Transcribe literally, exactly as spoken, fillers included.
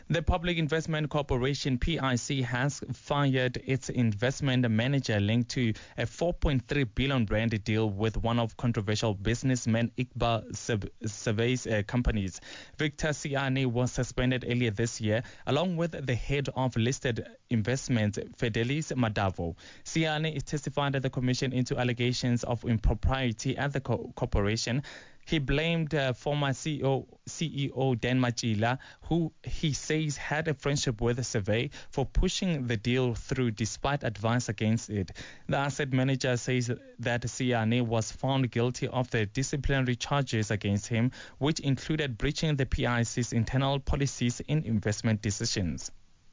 The Public Investment Corporation, P I C, has fired its investment manager linked to a four point three billion rand deal with one of controversial businessman Iqbal Surveys uh, companies. Victor Siani was suspended earlier this year, along with the head of listed investment, Fidelis Madavo. Siani testified at the commission into allegations of impropriety at the co- corporation. He blamed uh, former C E O, C E O Dan Machila, who he says had a friendship with Survey, for pushing the deal through despite advice against it. The asset manager says that Siani was found guilty of the disciplinary charges against him, which included breaching the P I C's internal policies in investment decisions.